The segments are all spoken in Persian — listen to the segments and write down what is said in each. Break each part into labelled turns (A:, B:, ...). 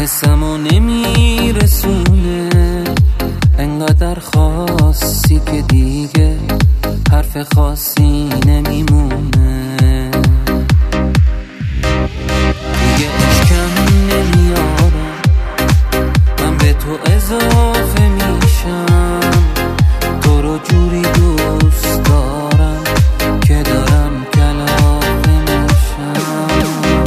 A: حسمو نمیرسونه، انقدر خاصی که دیگه حرف خاصی نمیمونه. دیگه اشکم نمیارم، من به تو اضافه میشم. تو رو جوری دوست دارم که دارم کلافه میشم.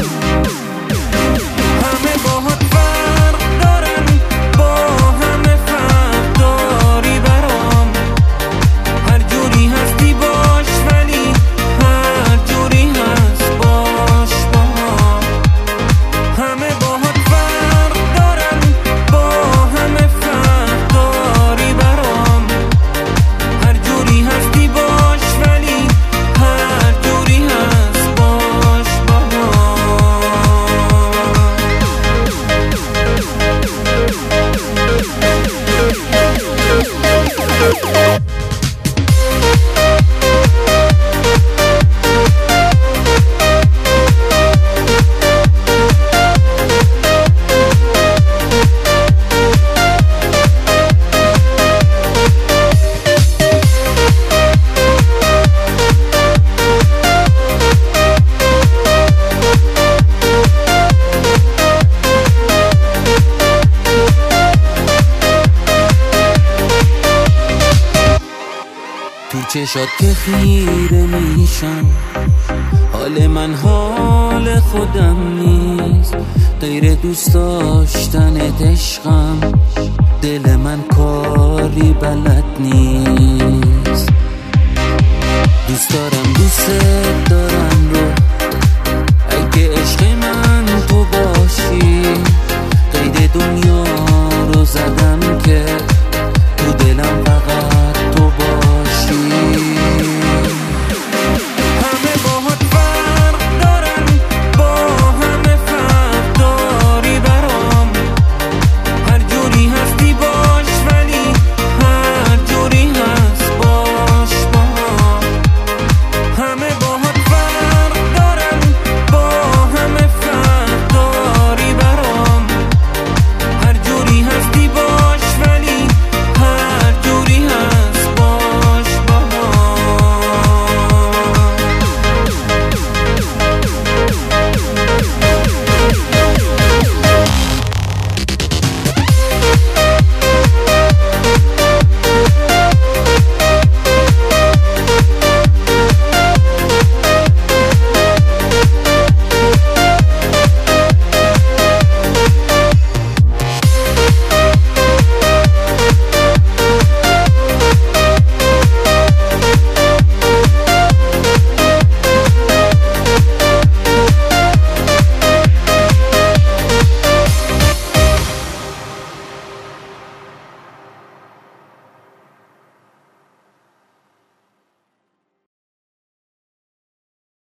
A: همه باهات فرق دارن، با همه فرق داری برام. هر جوری هستی باش، ولی هر جوری هست باش با هم. همه باهات فرق دارن، با همه فرق داری برام. هر جوری هستی باش، ولی هر جوری هست باش با هم. تو چشات که خیره میشم، حال من حال خودم نیست. غیر دوست داشتنت عشقم، دل من کاری بلد نیست. دوست دارم دوست دارم رو، اگه عشق